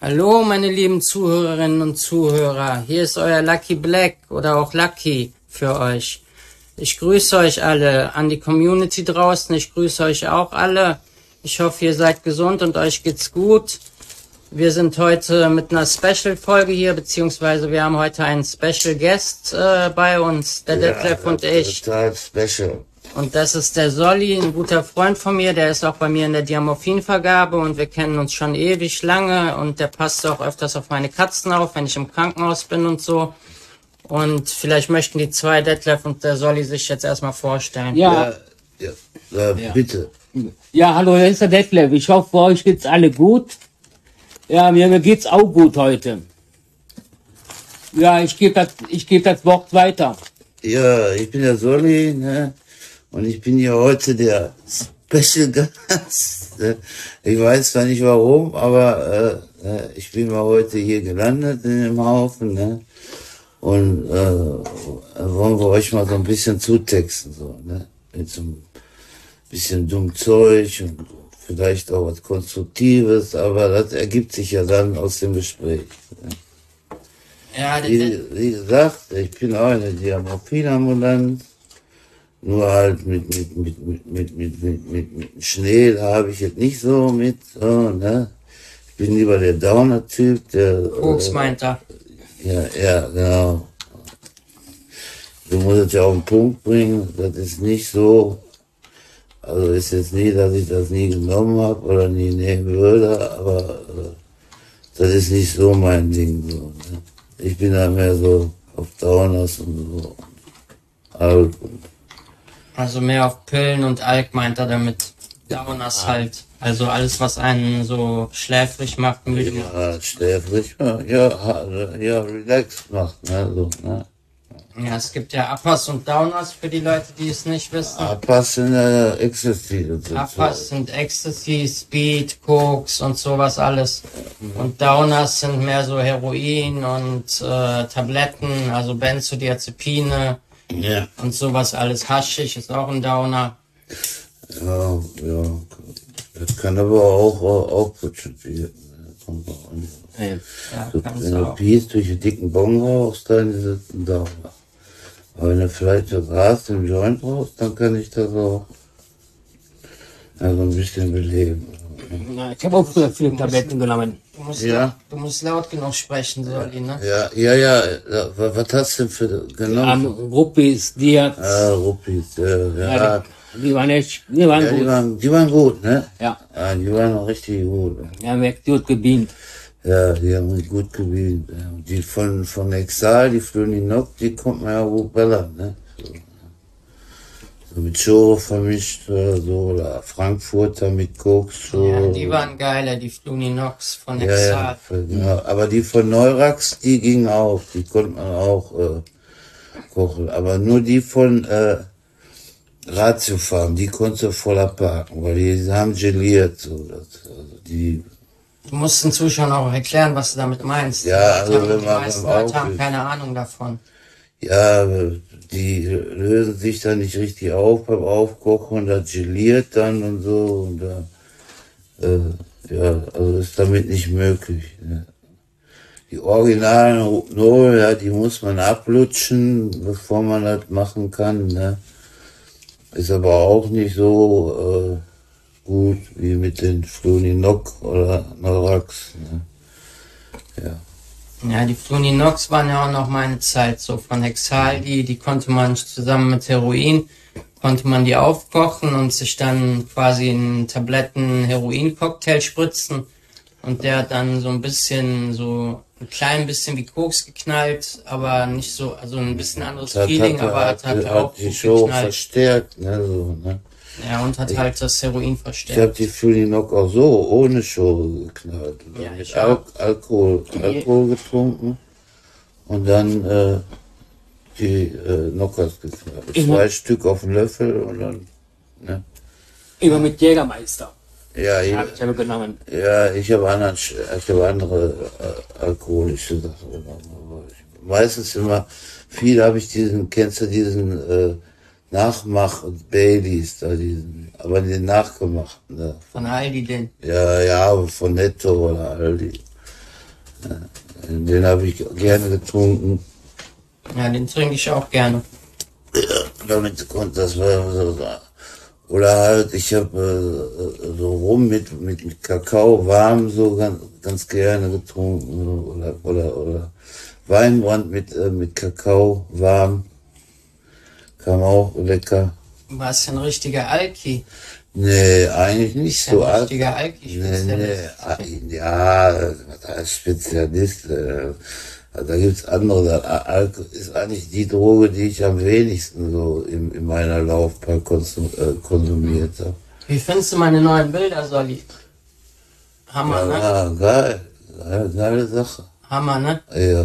Hallo, meine lieben Zuhörerinnen und Zuhörer. Hier ist euer Lucky Black oder auch Lucky für euch. Ich grüße euch alle an die Community draußen. Ich grüße euch auch alle. Ich hoffe, ihr seid gesund und euch geht's gut. Wir sind heute mit einer Special-Folge hier, beziehungsweise wir haben heute einen Special Guest bei uns, der Detlef und ich. Total special. Und das ist der Solly, ein guter Freund von mir, der ist auch bei mir in der Diamorphinvergabe und wir kennen uns schon ewig lange und der passt auch öfters auf meine Katzen auf, wenn ich im Krankenhaus bin und so. Und vielleicht möchten die zwei, Detlef und der Solly, sich jetzt erstmal vorstellen. Ja. Bitte. Ja, hallo, hier ist der Detlef. Ich hoffe, bei euch geht's alle gut. Ja, mir geht's auch gut heute. Ja, ich gebe das Wort weiter. Ja, ich bin der Solly, ne? Und ich bin hier heute der Special Gast. Ne? Ich weiß zwar nicht warum, aber ich bin mal heute hier gelandet in dem Haufen, ne? Und wollen wir euch mal so ein bisschen zutexten, so, ne? Mit so ein bisschen dumm Zeug und vielleicht auch was Konstruktives, aber das ergibt sich ja dann aus dem Gespräch. Ne? Ja, Wie gesagt, ich bin auch eine Diamorphinambulanz. Nur halt mit Schnee, da habe ich jetzt nicht so mit, so, ne? Ich bin lieber der Downer-Typ, der... Koks meint er. Ja, genau. Du musst es ja auf den Punkt bringen, das ist nicht so, also ist jetzt nie, dass ich das nie genommen habe oder nie nehmen würde, aber das ist nicht so mein Ding, so, ne? Ich bin da mehr so auf Downers und so, Alk und Also mehr auf Pillen und Alk meint er damit. Downers halt. Also alles, was einen so schläfrig macht, müde macht. ja, schläfrig, ja, relaxed macht, ne, so, ne. Ja, es gibt ja Uppers und Downers für die Leute, die es nicht wissen. Uppers sind Ecstasy. Uppers sind Ecstasy, Speed, Koks und sowas alles. Und Downers sind mehr so Heroin und Tabletten, also Benzodiazepine Ja. und sowas alles. Haschisch ist auch ein Downer. Ja. Das kann aber auch putzen werden. Kommt auch an. Ja, So, kannst wenn du du auch. Pies durch einen dicken Bong rauchst, dann ist es ein Dauer. Aber wenn du vielleicht so Gras im Joint rauchst, dann kann ich das auch so ein bisschen beleben. Na, ich habe auch früher viele Tabletten genommen. Du musst laut genug sprechen, Solly, ne? Ja. Was hast du denn für genommen? Ruppis, Diaz. Ruppis, Ja, die waren echt, die waren gut. Die waren gut, ne? Ja, Die waren auch richtig gut. die haben echt gut gebeamt. Ja, die haben mich gut gewiesen. Ja. Die von Exal, die Fluninok, die konnte man ja gut ballern, ne? So mit Choro vermischt oder so, oder Frankfurter mit Koks. Ja, die waren geiler, die Fluninox von Ja, Exal. genau. Aber die von Neurax, die gingen auch, die konnte man auch kochen. Aber nur die von Ratiofarm, die konntest du voll abhaken, weil die haben geliert. So, also die. Du musst den Zuschauern auch erklären, was du damit meinst. Ja, Die also wenn die man meisten beim Leute haben Auflösen- keine Ahnung davon. Ja, die lösen sich dann nicht richtig auf beim Aufkochen und das geliert dann und so. Und also ist damit nicht möglich. Ne? Die originalen Rohypnol, ja, die muss man ablutschen, bevor man das machen kann. Ne? Ist aber auch nicht so gut wie mit den Fluninok oder Norax. Ne? Ja. Ja, die Fluninox waren ja auch noch meine Zeit, so von Hexal, die konnte man zusammen mit Heroin, konnte man die aufkochen und sich dann quasi in Tabletten Heroin-Cocktail spritzen und der hat dann so ein klein bisschen wie Koks geknallt, aber nicht so, also ein bisschen anderes Feeling, aber hat auch die gut Show geknallt. verstärkt, ne, so, ne. Ja, und hat halt das Heroin Ich habe verstärkt. die Fluninok auch so ohne Show geknallt. Ja, Mit ich auch. Alkohol getrunken und dann die Knockers geknallt. Immer. 2 Stück auf den Löffel und dann, ne. Immer mit Jägermeister. Ja, Habe ich aber genommen. ich habe andere alkoholische Sachen genommen. Aber meistens immer, viel habe ich kennst du diesen Nachmach-Baileys, aber den nachgemachten. Ne? Von Aldi den. Ja, von Netto oder Aldi. Den habe ich gerne getrunken. Ja, den trinke ich auch gerne. Damit konnte das war so. Oder halt, ich habe so rum mit Kakao warm so ganz gerne getrunken. Oder Weinbrand mit Kakao warm. Kam auch lecker. Du warst ja ein richtiger Alki. Nee, eigentlich nicht Ja, so ein alt. richtiger Alki-Spezialist. Ja, als Spezialist, da gibt's andere. Alkohol ist eigentlich die Droge, die ich am wenigsten so in meiner Laufbahn konsumiert habe. Wie findest du meine neuen Bilder, Solli? Hammer, ne? Ja, geil. Geile Sache. Hammer, ne? Ja,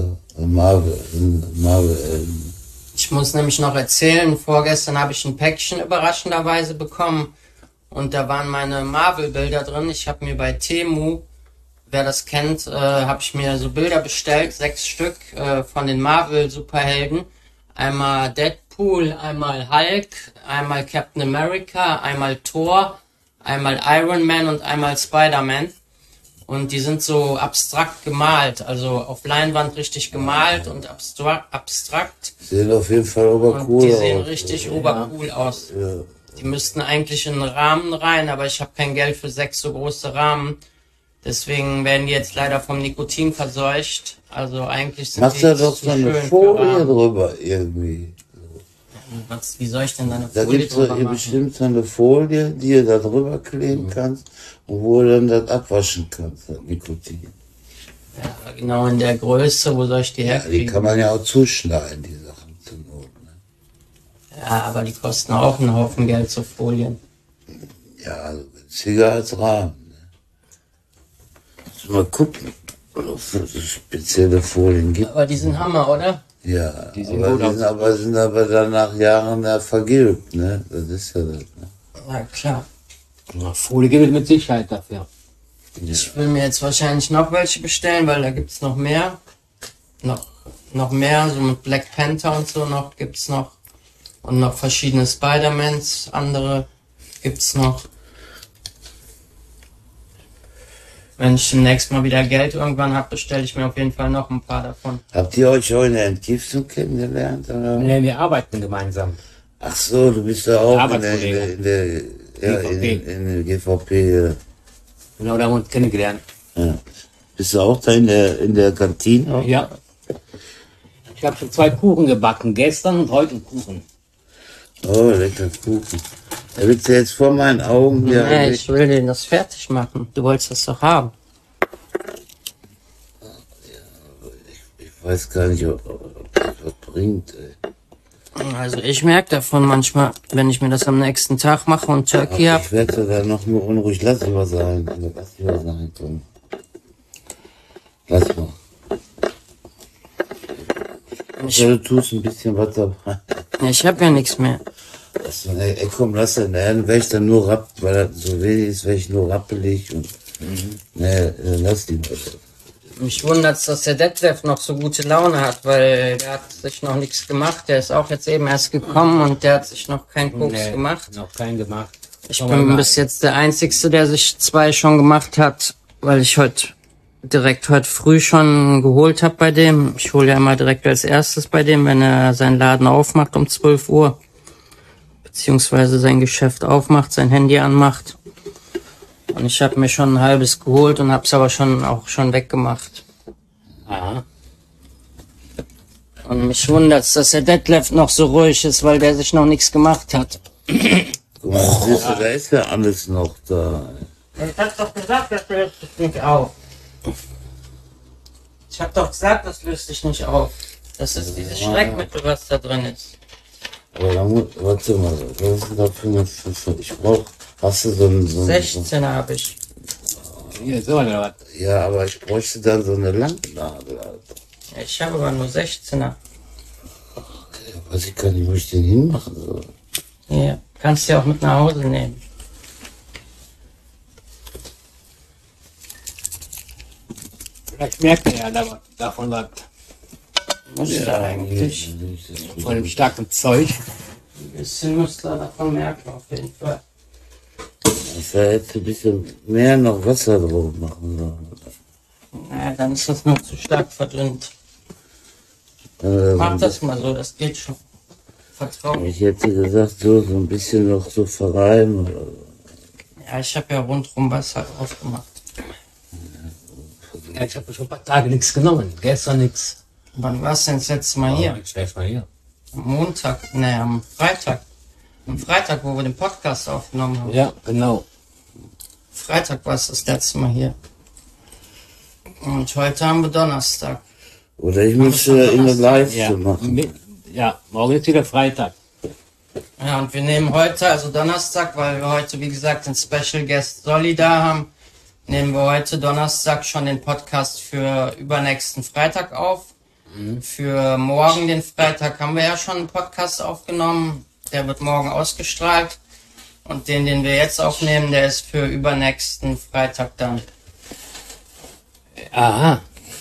Marvel. Ich muss nämlich noch erzählen, vorgestern habe ich ein Päckchen überraschenderweise bekommen und da waren meine Marvel-Bilder drin. Ich habe mir bei Temu, wer das kennt, habe ich mir so Bilder bestellt, 6 Stück von den Marvel-Superhelden. Einmal Deadpool, einmal Hulk, einmal Captain America, einmal Thor, einmal Iron Man und einmal Spider-Man. Und die sind so abstrakt gemalt, also auf Leinwand richtig gemalt und abstrakt. Sehen auf jeden Fall Und obercool die sehen aus. richtig obercool aus. Ja. Die müssten eigentlich in einen Rahmen rein, aber ich habe kein Geld für 6 so große Rahmen. Deswegen werden die jetzt leider vom Nikotin verseucht. Also eigentlich sind Mach die da doch zu so eine schön für Folie Rahmen. drüber irgendwie. Wie soll ich denn da eine Da Folie gibt's drüber doch machen? bestimmt so eine Folie, die ihr da drüber kleben kannst und wo du dann das abwaschen kannst, das Nikotin. Ja, genau in der Größe, wo soll ich die Ja, die herkriegen? kann man ja auch zuschneiden, die Sachen zur Not. Ne? Ja, aber die kosten auch einen Haufen Geld, so Folien. Ja, also günstiger als Rahmen. Ne? Muss mal gucken, ob es so spezielle Folien gibt. Aber die sind Hammer, oder? Ja, Die sehen aber gut aus. sind aber dann nach Jahren ja vergilbt, ne? Das ist ja das, ne? Ja, klar. Na, Folie gibt es mit Sicherheit dafür. Ich will mir jetzt wahrscheinlich noch welche bestellen, weil da gibt's noch mehr. Noch mehr, so mit Black Panther und so noch gibt's noch. Und noch verschiedene Spider-Mans, andere gibt's noch. Wenn ich demnächst mal wieder Geld irgendwann habe, bestelle ich mir auf jeden Fall noch ein paar davon. Habt ihr euch auch in der Entgiftung kennengelernt, oder? Nee, wir arbeiten gemeinsam. Ach so, du bist ja auch Arbeitskollege. in der GVP. Ja. Genau, da haben wir uns kennengelernt. Ja. Bist du auch da in der Kantine? Ja. Ich habe schon 2 Kuchen gebacken, gestern und heute einen Kuchen. Oh, lecker Kuchen. Da willst du jetzt vor meinen Augen hier. Nee, ich will den das fertig machen. Du wolltest das doch haben. Ich weiß gar nicht, ob das was bringt. Ey. Also ich merke davon manchmal, wenn ich mir das am nächsten Tag mache und Turkey Ach, habe. ich werde da noch nur unruhig. Lass lieber sein. Lass lieber sein. Komm. Lass mal. Ja, du tust ein bisschen was dabei. Ich habe ja nichts mehr. Achso, ey, komm, lass den, dann wär ich dann nur weil das so wenig ist, wär ich nur rappelig und, ne, lass die. Mich wundert's, dass der Detlef noch so gute Laune hat, weil der hat sich noch nichts gemacht. Der ist auch jetzt eben erst gekommen und der hat sich noch keinen Koks Nee, gemacht. Noch keinen gemacht. Ich bin bis jetzt der Einzigste, der sich 2 schon gemacht hat, weil ich heute früh schon geholt habe bei dem. Ich hole ja immer direkt als erstes bei dem, wenn er seinen Laden aufmacht um 12 Uhr. Beziehungsweise sein Geschäft aufmacht, sein Handy anmacht. Und ich habe mir schon ein halbes geholt und habe es aber schon weggemacht. Aha. Und mich wundert's, dass der Detlef noch so ruhig ist, weil der sich noch nichts gemacht hat. Guck mal, siehst du, da ist ja alles noch da. Ich hab doch gesagt, das löst dich nicht auf. Ich hab doch gesagt, das löst dich nicht auf. Das ist dieses Schreckmittel, was da drin ist. Aber da muss, warte mal, was ist denn da ich brauch, hast du so ein, 16 habe ich. Hier, so oder was? ja, aber ich bräuchte dann so eine Landnadel, Alter. Ich habe aber nur 16er. Ja, weiß ich gar nicht, wo ich den hinmachen soll. Hier, kannst du ja auch mit nach Hause nehmen. Vielleicht merkt er ja davon was. Muss ja eigentlich. Von dem starken Zeug. Ein bisschen müsste er davon merken, auf jeden Fall. Ich hätte ein bisschen mehr noch Wasser drauf machen sollen. Naja, dann ist das noch zu stark verdünnt. Mach das mal so, das geht schon. Vertrau. Ich hätte gesagt, so ein bisschen noch so verreiben. Oder? Ja, ich habe ja rundrum was halt aufgemacht. Ja, ich habe schon ein paar Tage nichts genommen. Gestern nichts. Wann warst du denn das letzte Mal hier? Ich schläf mal hier. Am Montag? Ne, am Freitag. Am Freitag, wo wir den Podcast aufgenommen haben. Ja, genau. Freitag warst du das letzte Mal hier. Und heute haben wir Donnerstag. Oder ich müsste immer live Ja, zu machen. ja, morgen ist wieder Freitag. Ja, und wir nehmen heute, also Donnerstag, weil wir heute, wie gesagt, den Special Guest Solly da haben, nehmen wir heute Donnerstag schon den Podcast für übernächsten Freitag auf. Für morgen, den Freitag, haben wir ja schon einen Podcast aufgenommen. Der wird morgen ausgestrahlt. Und den wir jetzt aufnehmen, der ist für übernächsten Freitag dann. Aha.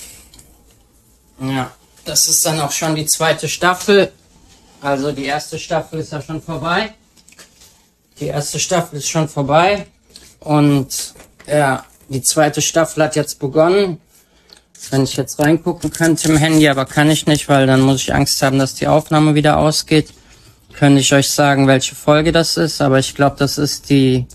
Ja, das ist dann auch schon die zweite Staffel. Also die erste Staffel ist ja schon vorbei. Die erste Staffel ist schon vorbei. Und ja, die zweite Staffel hat jetzt begonnen. Wenn ich jetzt reingucken könnte im Handy, aber kann ich nicht, weil dann muss ich Angst haben, dass die Aufnahme wieder ausgeht. Könnte ich euch sagen, welche Folge das ist, aber ich glaube, das ist die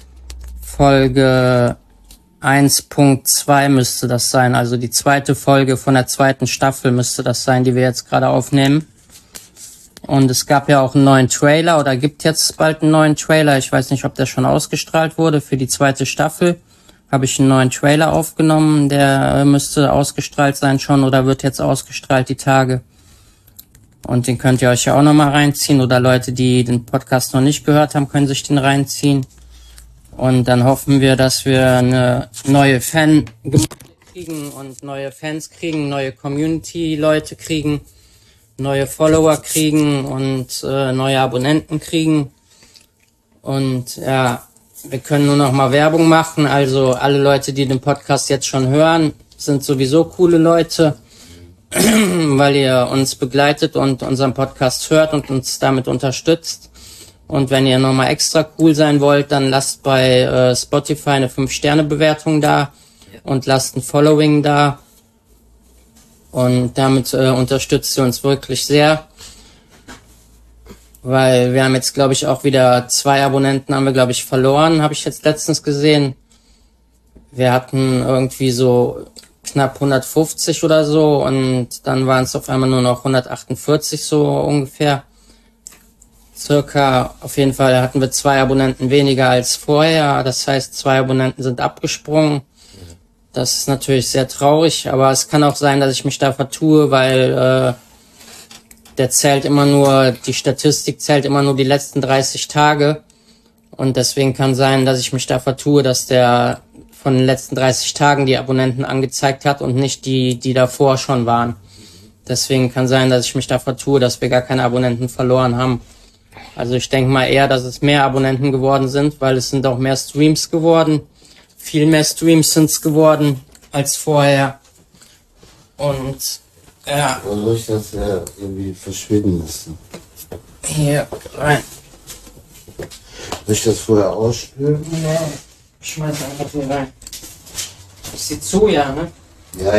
Folge 1.2 müsste das sein. Also die zweite Folge von der zweiten Staffel müsste das sein, die wir jetzt gerade aufnehmen. Und es gab ja auch einen neuen Trailer oder gibt jetzt bald einen neuen Trailer. Ich weiß nicht, ob der schon ausgestrahlt wurde für die zweite Staffel. Habe ich einen neuen Trailer aufgenommen, der müsste ausgestrahlt sein schon oder wird jetzt ausgestrahlt die Tage. Und den könnt ihr euch ja auch nochmal reinziehen oder Leute, die den Podcast noch nicht gehört haben, können sich den reinziehen. Und dann hoffen wir, dass wir eine neue Fangemeinde kriegen und neue Fans kriegen, neue Community-Leute kriegen, neue Follower kriegen und neue Abonnenten kriegen. Und ja, wir können nur noch mal Werbung machen. Also alle Leute, die den Podcast jetzt schon hören, sind sowieso coole Leute, weil ihr uns begleitet und unseren Podcast hört und uns damit unterstützt. Und wenn ihr nochmal extra cool sein wollt, dann lasst bei Spotify eine 5-Sterne-Bewertung da und lasst ein Following da. Und damit unterstützt ihr uns wirklich sehr. Weil wir haben jetzt, glaube ich, auch wieder 2 Abonnenten haben wir, glaube ich, verloren, habe ich jetzt letztens gesehen. Wir hatten irgendwie so knapp 150 oder so und dann waren es auf einmal nur noch 148 so ungefähr. Circa, auf jeden Fall hatten wir 2 Abonnenten weniger als vorher. Das heißt, 2 Abonnenten sind abgesprungen. Das ist natürlich sehr traurig, aber es kann auch sein, dass ich mich da vertue, weil der zählt immer nur, die Statistik zählt immer nur die letzten 30 Tage. Und deswegen kann sein, dass ich mich da vertue, dass der von den letzten 30 Tagen die Abonnenten angezeigt hat und nicht die davor schon waren. Deswegen kann sein, dass ich mich da vertue, dass wir gar keine Abonnenten verloren haben. Also ich denke mal eher, dass es mehr Abonnenten geworden sind, weil es sind auch mehr Streams geworden. Viel mehr Streams sind es geworden als vorher. Und ja. Oder soll ich das irgendwie verschwinden lassen? Hier rein. Soll ich das vorher ausspülen? Nee, schmeiß einfach hier rein. Ist sie zu, ja, ne? Ja.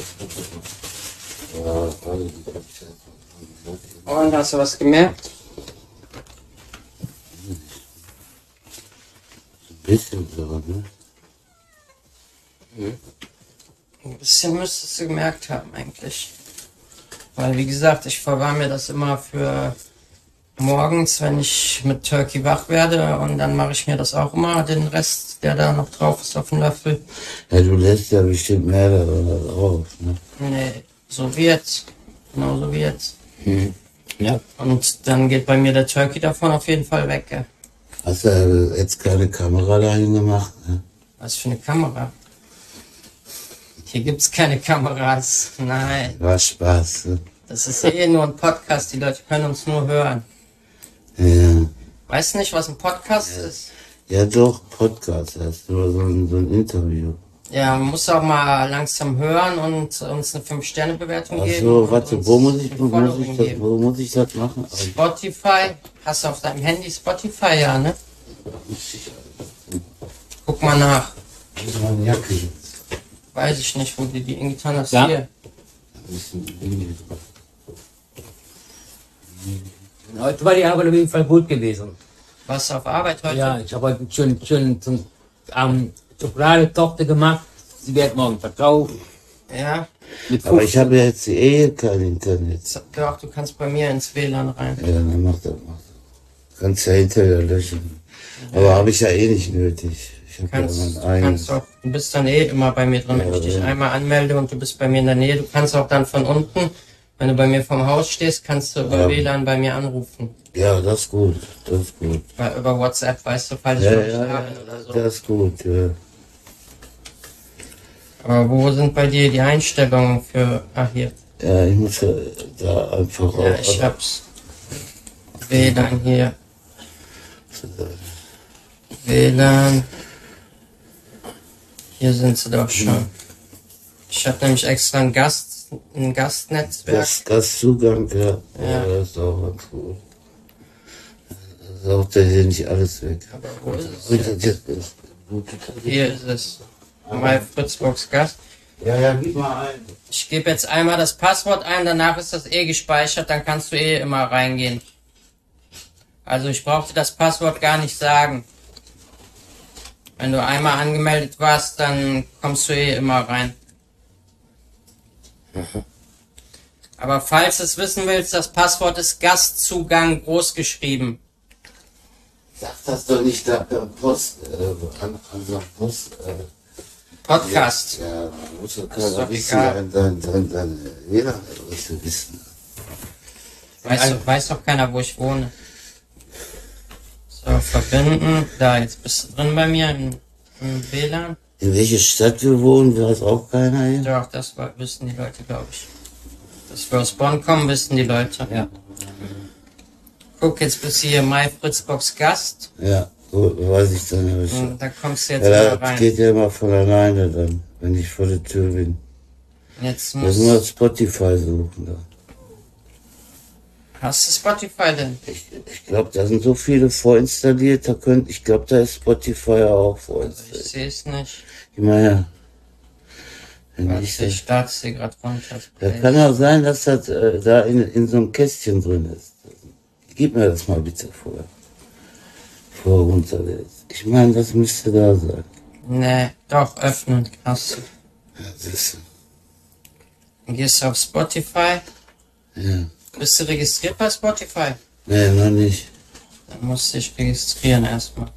Und hast du was gemerkt? Ein bisschen so, ne? Ein bisschen müsstest du gemerkt haben, eigentlich. Weil, wie gesagt, ich verwahre mir das immer für morgens, wenn ich mit Turkey wach werde. Und dann mache ich mir das auch immer, den Rest, der da noch drauf ist auf dem Löffel. Ja, du lässt ja bestimmt mehrere da drauf, ne? Nee, so wie jetzt. Genauso wie jetzt. Ja. Und dann geht bei mir der Turkey davon auf jeden Fall weg, ja. Hast du jetzt keine Kamera dahin gemacht, ne? Was für eine Kamera? Hier gibt's keine Kameras. Nein. War Spaß, ne? Das ist ja nur ein Podcast, die Leute können uns nur hören. Ja. Weißt du nicht, was ein Podcast ist? Ja doch, Podcast, das ist nur so ein Interview. Ja, man muss auch mal langsam hören und uns eine 5-Sterne-Bewertung geben. Achso, und warte, uns wo ein muss ich das machen? Spotify. Hast du auf deinem Handy Spotify, ja, ne? Guck mal nach. Ich habe meine Jacke jetzt. Weiß ich nicht, wo du die hingetan hast. Ja. Hier. Heute war die Arbeit auf jeden Fall gut gewesen. Warst du auf Arbeit heute? Ja, ich habe heute schön Schokoladentorte gemacht. Sie wird morgen verkauft. Ja. Mit Aber ich 15. habe jetzt kein Internet. Doch, du kannst bei mir ins WLAN rein. Ja, dann mach das. Kannst ja hinterher löschen. Aber habe ich ja eh nicht nötig. Ich habe ja mein eigenes. Kannst auch, du bist dann eh immer bei mir drin, wenn ich dich einmal anmelde und du bist bei mir in der Nähe. Du kannst auch dann von unten, wenn du bei mir vom Haus stehst, kannst du über WLAN bei mir anrufen. Ja, das ist gut. Das ist gut. Weil über WhatsApp, weißt du, falls ich Ja, nicht ja, da bin oder so. das ist gut, ja. Aber wo sind bei dir die Einstellungen für... Ah, hier. Ja, ich muss ja da einfach Ja, auch. ich hab's. WLAN hier. WLAN. Hier sind sie doch schon. Ich habe nämlich extra ein Gastnetzwerk. Gastzugang, ja. Ja. Das ist auch ganz gut. Das saugt ja hier nicht alles weg. Aber wo ist es? Hier ist es. Mein Fritzbox Gast. Ja, gib mal ein. Ich gebe jetzt einmal das Passwort ein, danach ist das eh gespeichert, dann kannst du eh immer reingehen. Also ich brauchte das Passwort gar nicht sagen. Wenn du einmal angemeldet warst, dann kommst du eh immer rein. Aber falls du es wissen willst, das Passwort ist Gastzugang groß geschrieben. Sag das doch nicht da per Post, an so Post, Podcast. Ja, man muss doch ist keiner doch wissen, egal. deine WLAN-Adresse wissen. Weiß doch keiner, wo ich wohne. So, verbinden. Da, jetzt bist du drin bei mir im WLAN. In welcher Stadt wir wohnen, weiß auch keiner hier. Doch, wissen die Leute, glaube ich. Dass wir aus Bonn kommen, wissen die Leute. Ja. Guck, jetzt bist du hier My Fritzbox Gast. Ja, so weiß ich dann. Ja, Und da kommst du jetzt ja, mal das rein. geht ja immer von alleine dann, wenn ich vor der Tür bin. Jetzt Das nur musst, Spotify suchen da. hast du Spotify denn? Ich glaube, da sind so viele vorinstalliert, ich glaube, da ist Spotify auch Ich vorinstalliert. sehe es nicht. Gib mal her. Wenn Warte, ich ich starte es hier gerade runter. da kann auch sein, dass das da in so einem Kästchen drin ist. Gib mir das mal bitte vor runterlädt. Ich meine, das müsste da sein. Nee, doch, öffnen. Hast du. Ja, das ist, Dann gehst du auf Spotify. ja. Bist du registriert bei Spotify? Nee, noch nicht. Dann musst du dich registrieren erstmal.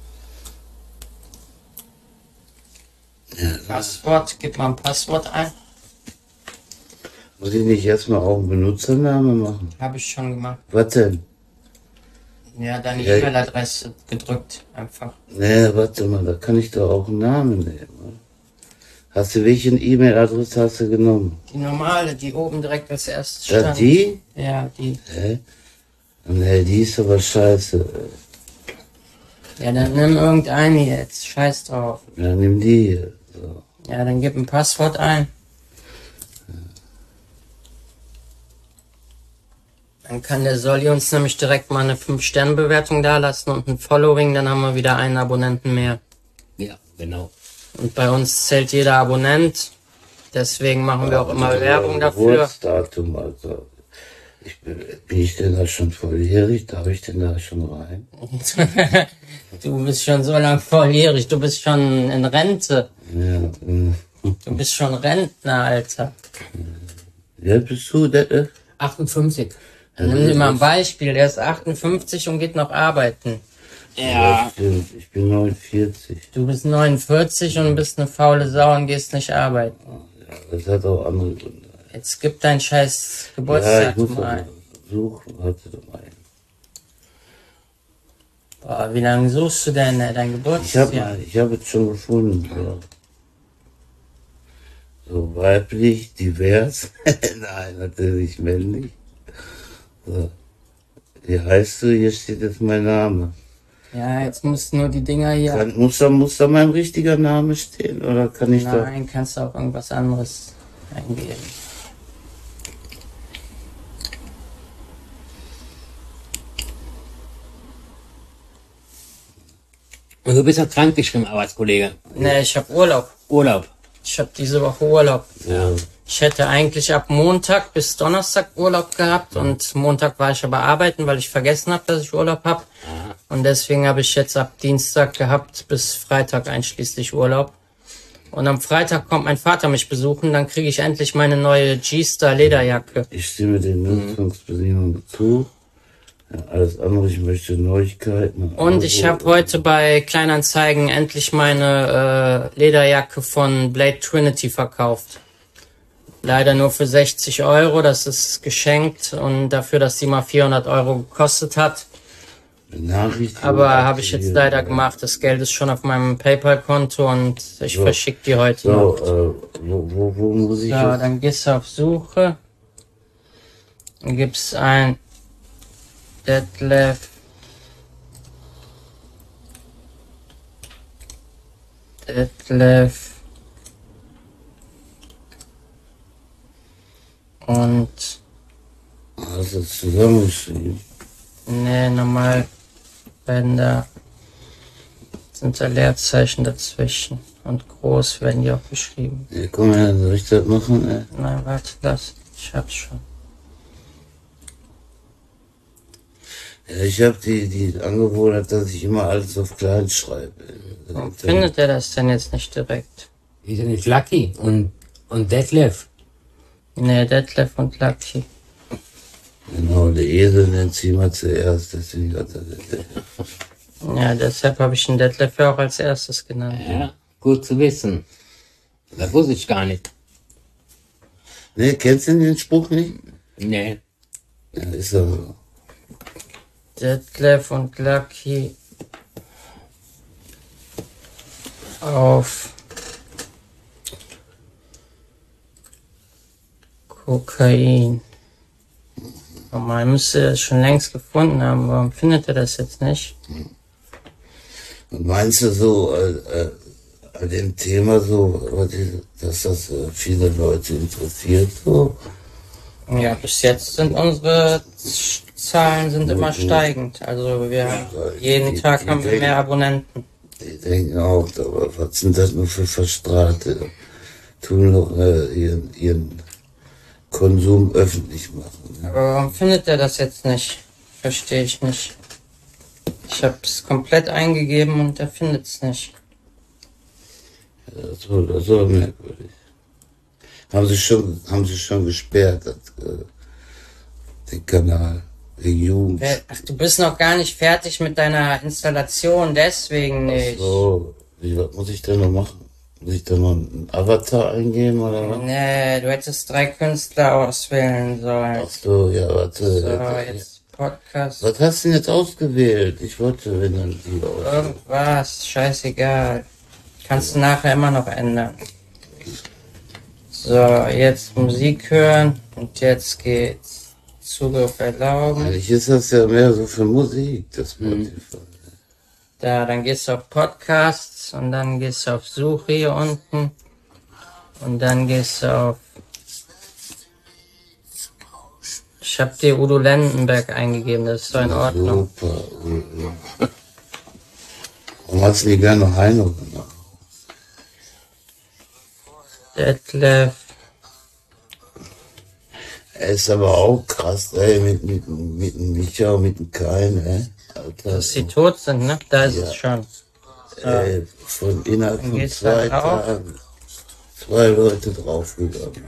Ja, Passwort, gib mal ein Passwort ein. muss ich nicht erstmal auch einen Benutzernamen machen? Habe ich schon gemacht. Was denn? Ja, deine Ja. E-Mail-Adresse gedrückt einfach. Nee, warte mal, da kann ich doch auch einen Namen nehmen. Oder? Hast du, welche E-Mail-Adresse hast du genommen? Die normale, die oben direkt als erstes Ja, stand. die? Ja, die. Hä? Nee, die ist aber scheiße. Ja, dann nimm irgendeine jetzt. Scheiß drauf. Ja, nimm die hier. So. Ja, dann gib ein Passwort ein. Dann kann der Solli uns nämlich direkt mal eine 5-Sterne-Bewertung dalassen und ein Following, dann haben wir wieder einen Abonnenten mehr. Ja, genau. Und bei uns zählt jeder Abonnent. Deswegen machen wir auch immer Werbung dafür. Geburtsdatum, also. Bin ich denn da schon volljährig? Darf ich denn da schon rein? Du bist schon so lang volljährig, du bist schon in Rente. Ja, Du bist schon Rentner, Alter. Wie alt bist du, Dette? 58. Dann nimm dir mal ein Beispiel, der ist 58 und geht noch arbeiten. Ja. Stimmt, ich bin 49. Du bist 49 und bist eine faule Sau und gehst nicht arbeiten. Ja, das hat auch andere Gründe. Jetzt gib dein scheiß Ja, ich muss Geburtsdatum doch ein. mal suchen. Warte doch mal. Boah, wie lange suchst du denn dein Geburtsjahr? Ich hab es schon gefunden. So weiblich, divers. Nein, natürlich männlich. So. Wie heißt du? Hier steht jetzt mein Name. Ja, jetzt musst du nur die Dinger hier... Muss da mein richtiger Name stehen? Oder kann ich da... Nein, kannst du auch irgendwas anderes eingeben. Und du bist ja krank geschrieben, Arbeitskollege. Ne, ich hab Urlaub. Urlaub. Ich habe diese Woche Urlaub. Ja. Ich hätte eigentlich ab Montag bis Donnerstag Urlaub gehabt und Montag war ich aber arbeiten, weil ich vergessen habe, dass ich Urlaub habe. Und deswegen habe ich jetzt ab Dienstag gehabt bis Freitag einschließlich Urlaub. Und am Freitag kommt mein Vater mich besuchen, dann kriege ich endlich meine neue G-Star Lederjacke. Ich stimme den Nutzungsbedingungen zu. Ja, alles andere, ich möchte Neuigkeiten. Und ich habe heute bei Kleinanzeigen endlich meine Lederjacke von Blade Trinity verkauft. Leider nur für 60 Euro, das ist geschenkt und dafür, dass die mal 400 Euro gekostet hat. Aber habe ich jetzt leider gemacht. Das Geld ist schon auf meinem PayPal-Konto und ich verschicke die heute noch. Wo muss ich Ja, jetzt? dann gehst du auf Suche. Dann gibt's ein Detlef. Und Hast du zusammengeschrieben? ne, normal werden da sind da Leerzeichen dazwischen und groß werden die auch geschrieben. Ja, komm her, soll ich das machen? Nein, warte, lass. Ich hab's schon. Ja, ich habe die Angewohnheit, dass ich immer alles auf klein schreibe. Warum findet er das denn jetzt nicht direkt? Ist ja nicht Lucky und Detlef. Ne, Detlef und Lucky. Genau, der Esel nennt sie immer zuerst, deswegen hat er das. Ja, deshalb habe ich den Detlef ja auch als erstes genannt. Ja, gut zu wissen. Das wusste ich gar nicht. Ne, kennst du den Spruch nicht? Nee. Ja, ist er so. Detlef und Lucky auf Kokain. Normal müsste er es schon längst gefunden haben. Warum findet er das jetzt nicht? Und meinst du so, an dem Thema so, dass das viele Leute interessiert so? Ja, bis jetzt sind unsere Zahlen sind immer steigend. Also jeden Tag haben wir mehr Abonnenten. Die denken auch, aber was sind das nur für Verstrahlte? Tun noch ihren Konsum öffentlich machen. Ne? Aber warum findet er das jetzt nicht? Verstehe ich nicht. Ich habe es komplett eingegeben und er findet es nicht. Das war merkwürdig. Haben sie schon gesperrt, den Kanal, wegen Jugend. Ach, du bist noch gar nicht fertig mit deiner Installation, deswegen nicht. So, was muss ich denn noch machen? Muss ich da noch einen Avatar eingeben oder was? Nee, du hättest 3 Künstler auswählen sollen. Ach so, ja, warte. So, jetzt Podcast. Was hast du denn jetzt ausgewählt? Ich wollte, wenn dann die aus. Irgendwas, scheißegal. Kannst du nachher immer noch ändern. So, jetzt Musik hören und jetzt geht's. Zugriff erlauben. Eigentlich ist das ja mehr so für Musik, das Spotify. Da, dann gehst du auf Podcasts und dann gehst du auf Suche hier unten und dann gehst du auf. Ich habe dir Udo Lendenberg eingegeben, das ist so in Ordnung. Super. Warum hast du die gerne noch Heino gemacht? Detlef. Er ist aber auch krass, ey, mit dem Micha und mit dem Kain, ey. Alter. Dass sie tot sind, ne? Da ist es schon. Ey, von innerhalb Dann von geht's 2 da drauf. Tagen 2 Leute draufgegangen.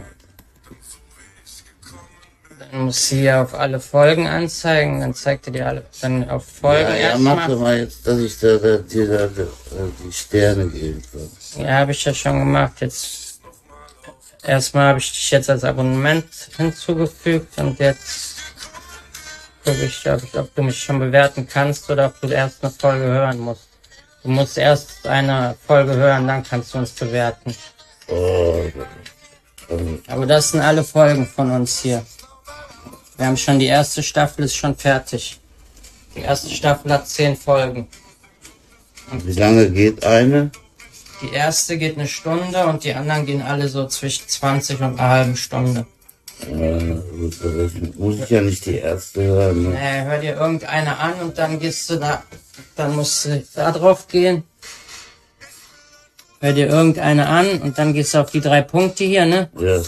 Dann muss sie ja auf alle Folgen anzeigen, dann zeigt er dir alle, dann auf Folgen Ja, mach erstmal. doch mal jetzt, dass ich dir die Sterne geben kann. Ja, habe ich ja schon gemacht. Jetzt erstmal habe ich dich jetzt als Abonnement hinzugefügt und jetzt gucke ich, ob du mich schon bewerten kannst oder ob du erst eine Folge hören musst. Du musst erst eine Folge hören, dann kannst du uns bewerten. Oh, Aber das sind alle Folgen von uns hier. Wir haben schon die erste Staffel, ist schon fertig. Die erste Staffel hat 10 Folgen. wie lange geht eine? Die erste geht 1 Stunde und die anderen gehen alle so zwischen 20 und einer halben Stunde. Gut, muss ich ja nicht die erste hören. Ne? Hör dir irgendeine an und dann gehst du da, dann musst du da drauf gehen. hör dir irgendeine an und dann gehst du auf die 3 Punkte hier, ne? Ja.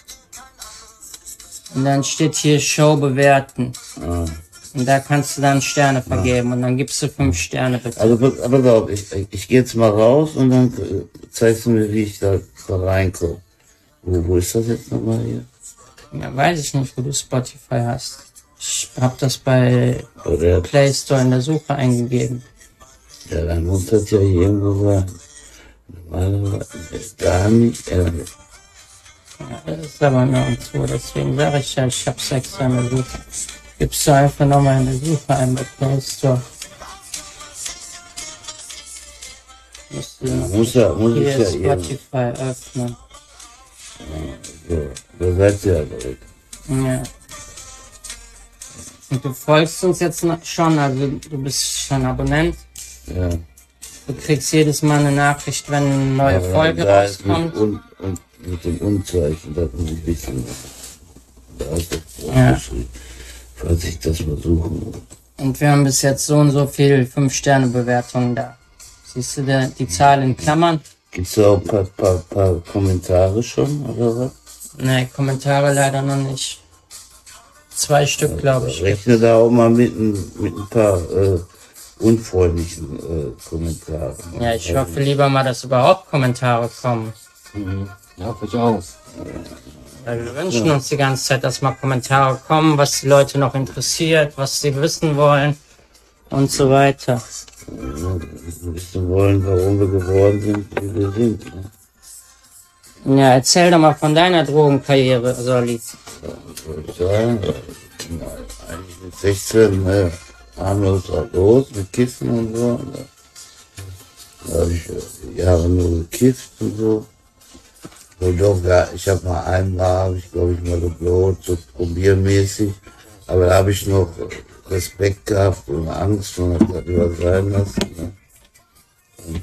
Und dann steht hier Show bewerten. Ah. Und da kannst du dann Sterne vergeben und dann gibst du 5 Sterne bitte. Also, aber glaub, ich gehe jetzt mal raus und dann zeigst du mir, wie ich da reinkomme. Wo ist das jetzt nochmal hier? Ja, weiß ich nicht, wo du Spotify hast. Ich hab das bei Oder, Play Store in der Suche eingegeben. ja, dann muss das ja hier irgendwo sein. Normalerweise, gar nicht, Ja, das ist aber nirgendwo, deswegen sage ich ja, ich hab's extra in der Suche. Gibst du einfach nochmal in der Suche ein bei Play Store. muss ich ja Hier eben. Spotify öffnen. So, da seid ihr ja direkt. Ja. Und du folgst uns jetzt schon, also du bist schon Abonnent. Ja. Du kriegst jedes Mal eine Nachricht, wenn eine neue Aber Folge da ist rauskommt. und mit dem Unzeichen, das muss ich wissen. Da ist das Ja. geschrieben, falls ich das mal suchen muss. Und wir haben bis jetzt so und so viel 5-Sterne-Bewertungen da. Siehst du die Zahl in Klammern? Gibt's da auch ein paar Kommentare schon, oder was? Ne, Kommentare leider noch nicht. 2 Stück, glaube ich. Rechne da auch mal mit ein paar unfreundlichen Kommentaren. Ja, ich hoffe lieber mal, dass überhaupt Kommentare kommen. Ja, hoffe ich auch. Weil wir wünschen uns die ganze Zeit, dass mal Kommentare kommen, was die Leute noch interessiert, was sie wissen wollen und so weiter. Wissen wollen, warum wir geworden sind, wie wir sind. Ne? Ja, erzähl doch mal von deiner Drogenkarriere, Solly. Was soll ich sagen? Eigentlich mit 16 harmlos halt los mit Kiffen und so. Da habe ich Jahre nur gekifft und so. Und doch, ja, ich habe mal einmal, glaube ich, mal geblowt, so probiermäßig. Aber da habe ich noch Respekt gehabt und Angst und hab das lieber sein lassen. Ne? Und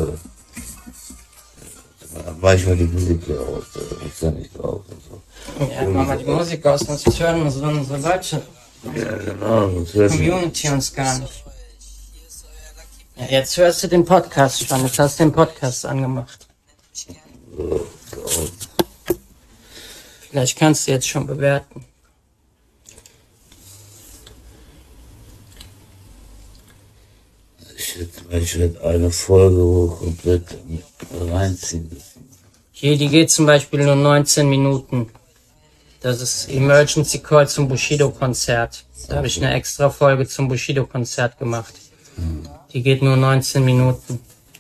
dann war ich mal die Musik hier aus, ich kann nicht drauf und so. Ja, mach mal die Musik aus, sonst hören unsere Leute, Ja, genau, sonst hört man. Community uns gar nicht. Ja, jetzt hörst du den Podcast schon, jetzt hast du den Podcast angemacht. Vielleicht kannst du jetzt schon bewerten. Ich werde eine Folge wohl komplett reinziehen müssen. Hier, die geht zum Beispiel nur 19 Minuten. Das ist Emergency Call zum Bushido-Konzert. Da habe ich eine extra Folge zum Bushido-Konzert gemacht. Die geht nur 19 Minuten.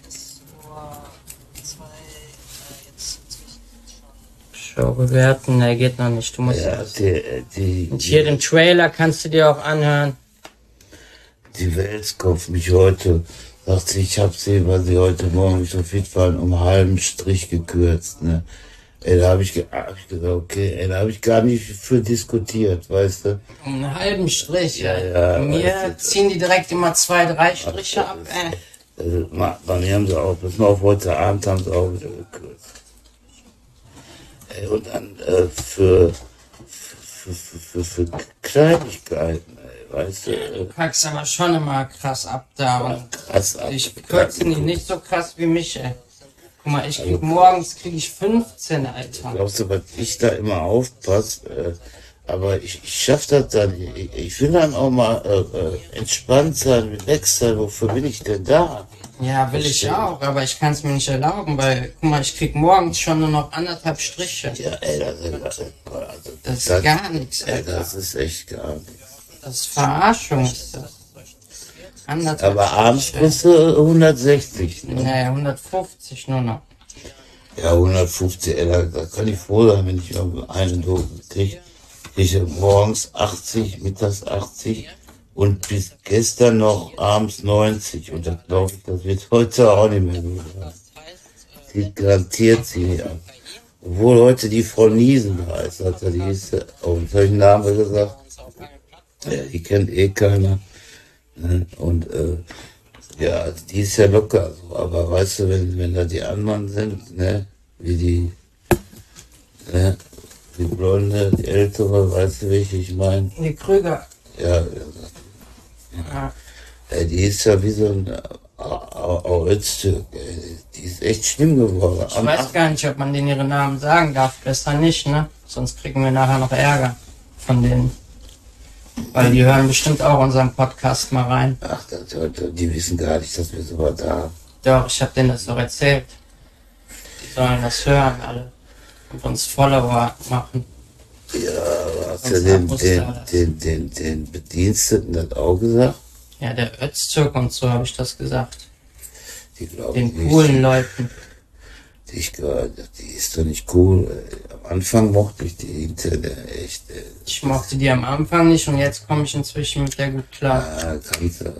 Show bewerten, ne, geht noch nicht. Du musst Ja, Und hier den Trailer kannst du dir auch anhören. die Welskopf mich heute, sagt sie, ich hab sie, weil sie heute Morgen so fit waren, um einen halben Strich gekürzt, ne. Ey, da hab ich gesagt, okay, ey, da hab ich gar nicht für diskutiert, weißt du. Um einen halben Strich. Ja, Bei mir weißt du, ziehen die direkt immer 2, 3 Striche ab. Also, bei mir haben sie auch, bis auf heute Abend haben sie auch wieder gekürzt. Ey, und dann für Kleinigkeiten, ey, weißt du. Du packst aber schon immer krass ab da. Und Krass ab. ich kürze die nicht so krass wie mich, ey. Guck mal, morgens krieg ich 15, Alter. Glaubst du, was ich da immer aufpasse? Aber ich schaff das dann. Ich will dann auch mal entspannt sein, relaxed sein. Wofür bin ich denn da? Ja, will ich auch, aber ich kann es mir nicht erlauben, weil, guck mal, ich krieg morgens schon nur noch 1,5 Striche. Ja, ey, Das ist gar nichts, ey, Alter. das ist echt gar nichts. Das ist Verarschung, ist das. 1,5 Aber abends Striche. kriegst du 160. Ne? Nee, 150 nur noch. Ja, 150, ey, da kann ich froh sein, wenn ich eine Dose kriege. Ich morgens 80, mittags 80 und bis gestern noch abends 90. Und das glaube ich, das wird heute auch nicht mehr gut sein. Die garantiert sie nicht an. Obwohl heute die Frau Niesen heißt, hat er die ist, oh, jetzt habe ich einen Namen gesagt. Ja, die kennt eh keiner. Ne? Und ja, die ist ja locker, so. Aber weißt du, wenn da die anderen sind, ne, wie die, ne, die Blonde, die Ältere, weißt du, welche ich meine? Die Krüger. Ja, Ja. die ist ja wie so ein Öztürk, die ist echt schlimm geworden. Ich weiß gar nicht, ob man denen ihre Namen sagen darf. Besser nicht, ne? Sonst kriegen wir nachher noch Ärger von denen. Weil die hören bestimmt auch unseren Podcast mal rein. Ach, die wissen gar nicht, dass wir sowas haben. Doch, ich habe denen das doch erzählt. Die sollen das hören, alle. Und uns Follower machen. Ja, hast Sonst du den Bediensteten das auch gesagt? Ja, der Öztürk und so habe ich das gesagt. Die glauben nicht. Den coolen Leuten. Die ist doch nicht cool. Am Anfang mochte ich die hinterher echt. Ich mochte die am Anfang nicht und jetzt komme ich inzwischen mit der gut klar. Ja, kannst du.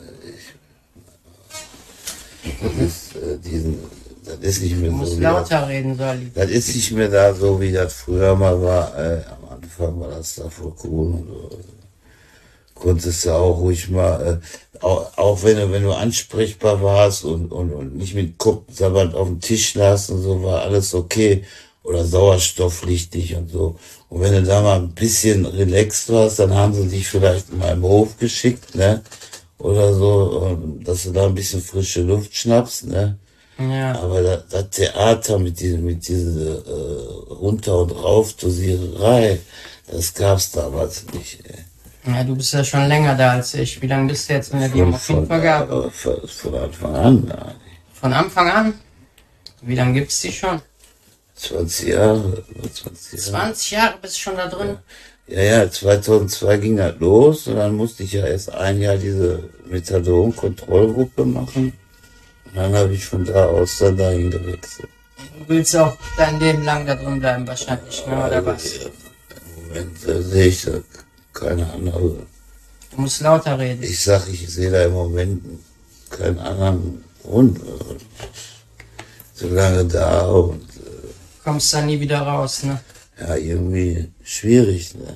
Das ist nicht mehr Du musst so. lauter reden, Soli. Das ist nicht mehr da so, wie das früher mal war. Am Anfang war das da voll cool. Und so. Konntest du auch ruhig mal, auch wenn du ansprechbar warst und nicht mit dem Kopf sabbernd auf dem Tisch lasst und so, war alles okay. Oder sauerstoffpflichtig und so. Und wenn du da mal ein bisschen relaxed warst, dann haben sie dich vielleicht mal im Hof geschickt, ne? Oder so, dass du da ein bisschen frische Luft schnappst, ne? Ja. Aber das Theater mit dieser runter und rauf Dosiererei, das gab's damals nicht. Ja, du bist ja schon länger da als ich. Wie lange bist du jetzt in der Demografievergabe? Von Anfang an, ja. Von Anfang an? Wie lange gibt's die schon? 20 Jahre. 20 Jahre bist du schon da drin? Ja, 2002 ging das los und dann musste ich ja erst ein Jahr diese Methadon-Kontrollgruppe machen. Und dann habe ich von da aus dann dahin gewechselt. Du willst auch dein Leben lang da drin bleiben wahrscheinlich, ne? Oder was? Im Moment sehe ich da keine andere. Du musst lauter reden. Ich sehe da im Moment keinen anderen Grund. So lange da und Kommst da nie wieder raus, ne? ja, irgendwie schwierig, ne?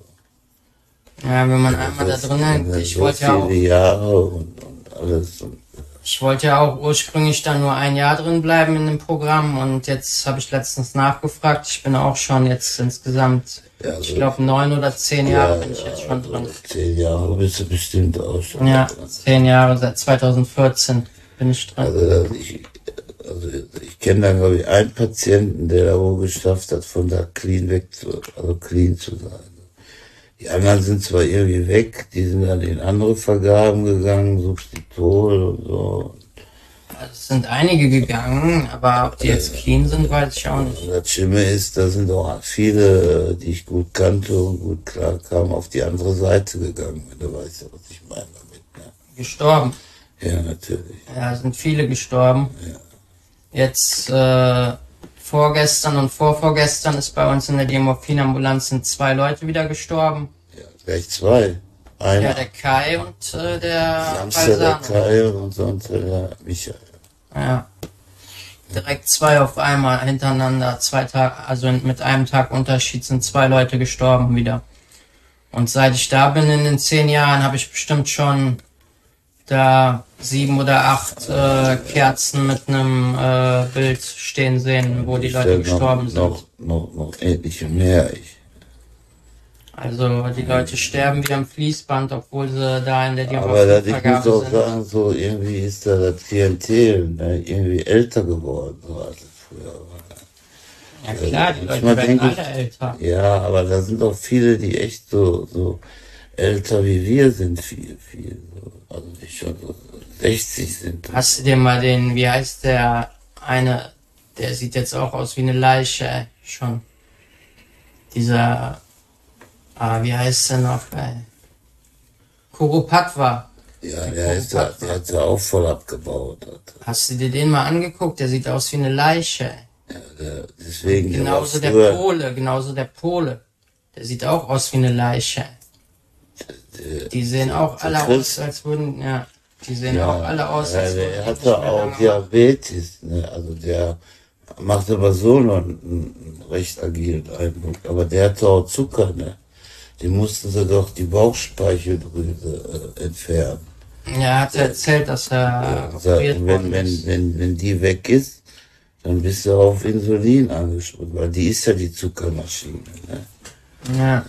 Ja, wenn man einmal da drin hängt. Ich wollte ja auch. Viele Jahre und alles. Und Ich wollte ja auch ursprünglich dann nur ein Jahr drin bleiben in dem Programm und jetzt habe ich letztens nachgefragt. Ich bin auch schon jetzt insgesamt, ja, ich glaube 9 oder 10 Jahre bin ich jetzt schon drin. 10 Jahre bist du bestimmt auch schon. Ja, drin. 10 Jahre, seit 2014 bin ich drin. Also ich kenne da, glaube ich, einen Patienten, der da wohl geschafft hat, von da clean clean zu sein. Die anderen sind zwar irgendwie weg, die sind dann in andere Vergaben gegangen, Substitut und so. Also es sind einige gegangen, aber ob die jetzt clean sind, weiß ich auch nicht. Und das Schlimme ist, da sind auch viele, die ich gut kannte und gut klarkamen, auf die andere Seite gegangen, wenn du weißt, was ich meine damit. Ne? Gestorben. Ja, natürlich. Ja, sind viele gestorben. Ja. Jetzt vorgestern und vorvorgestern ist bei uns in der Demorphinambulanz sind 2 Leute wieder gestorben. Ja, gleich 2. Einer, Ja, der Kai und der Samstag der Balsano. Kai und sonst der Michael. Ja. Direkt 2 auf einmal hintereinander, 2 Tage, also mit einem Tag Unterschied sind 2 Leute gestorben wieder. Und seit ich da bin in den 10 Jahren habe ich bestimmt schon da 7 oder 8 Kerzen mit einem Bild stehen sehen, wo die Leute gestorben sind. Noch etliche mehr. Also die Leute sterben wie am Fließband, obwohl sie da in der Aber ich muss Demografievergabe auch sind. sagen, so irgendwie ist da das Klientel irgendwie älter geworden, so als es früher war. Ja klar, die Leute Manchmal werden denke alle älter. Ja, aber da sind auch viele, die echt so älter wie wir sind, viel. So. Also die schon so 60 sind. Hast du dir mal den, wie heißt der eine, der sieht jetzt auch aus wie eine Leiche, schon. Dieser, wie heißt der noch, Kuropatwa. Ja, der hat ja auch voll abgebaut. Hast du dir den mal angeguckt? Der sieht aus wie eine Leiche. Ja, deswegen Genauso ja früher, der Pole. Der sieht auch aus wie eine Leiche. Die sehen auch alle aus, als würden, ja, die sehen auch alle aus, als würden der die hatte nicht mehr auch lange machen. Diabetes, ne? Also der macht aber so noch einen recht agilen Eindruck. Aber der hatte auch Zucker, ne? Den mussten sie doch die Bauchspeicheldrüse entfernen. Ja, er hat erzählt, dass er operiert worden ist. Wenn die weg ist, dann bist du auf Insulin angesprochen, weil die ist ja die Zuckermaschine. Ne? Ja.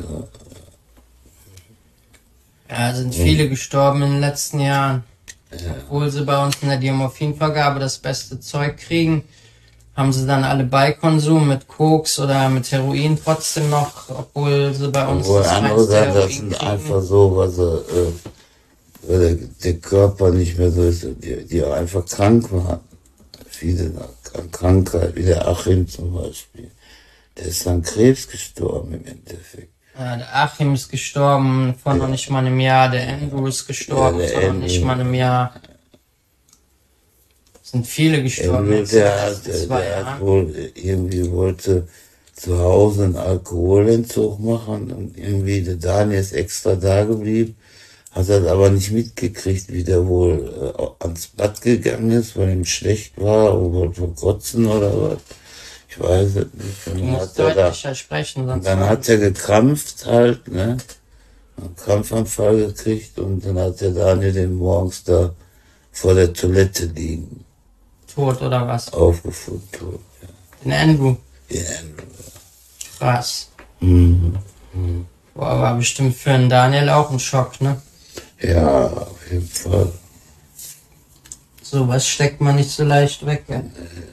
Ja, sind viele gestorben in den letzten Jahren. Obwohl sie bei uns in der Diamorphinvergabe das beste Zeug kriegen. Haben sie dann alle Beikonsum mit Koks oder mit Heroin trotzdem noch, obwohl sie bei uns Obwohl das andere meiste sagen, das Heroin sind kriegen? einfach so, weil der Körper nicht mehr so ist, die auch einfach krank waren. Viele an Krankheit, wie der Achim zum Beispiel. Der ist an Krebs gestorben im Endeffekt. Ja, der Achim ist gestorben vor noch nicht mal einem Jahr, der Andrew ist gestorben Ja, der vor noch nicht mal einem Jahr. Es sind viele gestorben. Andrew, jetzt in den der letzten 2 hat Jahren. wohl irgendwie wollte zu Hause einen Alkoholentzug machen und irgendwie der Daniel ist extra da geblieben, hat das aber nicht mitgekriegt, wie der wohl ans Bad gegangen ist, weil ihm schlecht war und wollte kotzen oder was. Ich weiß es nicht. Und Du dann musst hat er deutlicher sprechen, sonst dann hat er gekrampft halt, ne? Einen Krampfanfall gekriegt und dann hat der Daniel den morgens da vor der Toilette liegen, tot oder was? aufgefunden. Tot, ja. Den Andrew. Ja, Krass. mhm. Boah, war bestimmt für den Daniel auch ein Schock, ne? Ja, auf jeden Fall. Sowas steckt man nicht so leicht weg, ja.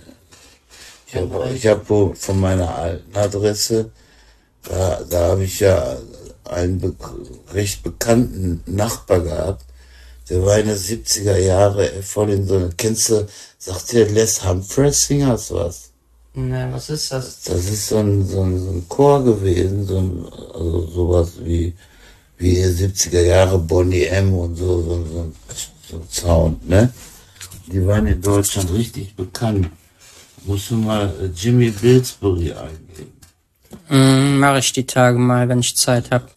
Ich hab von meiner alten Adresse, da habe ich ja einen recht bekannten Nachbar gehabt, der war in den 70er Jahre voll in so eine, kennst du, sagt der Les Humphreys Singers was? Ne, was ist das? Das ist so ein Chor gewesen, also sowas wie 70er Jahre Boney M und so ein Sound, ne? Die waren in Deutschland richtig bekannt. Musst du mal Jimmy Pillsbury eingeben. Mache ich die Tage mal, wenn ich Zeit hab.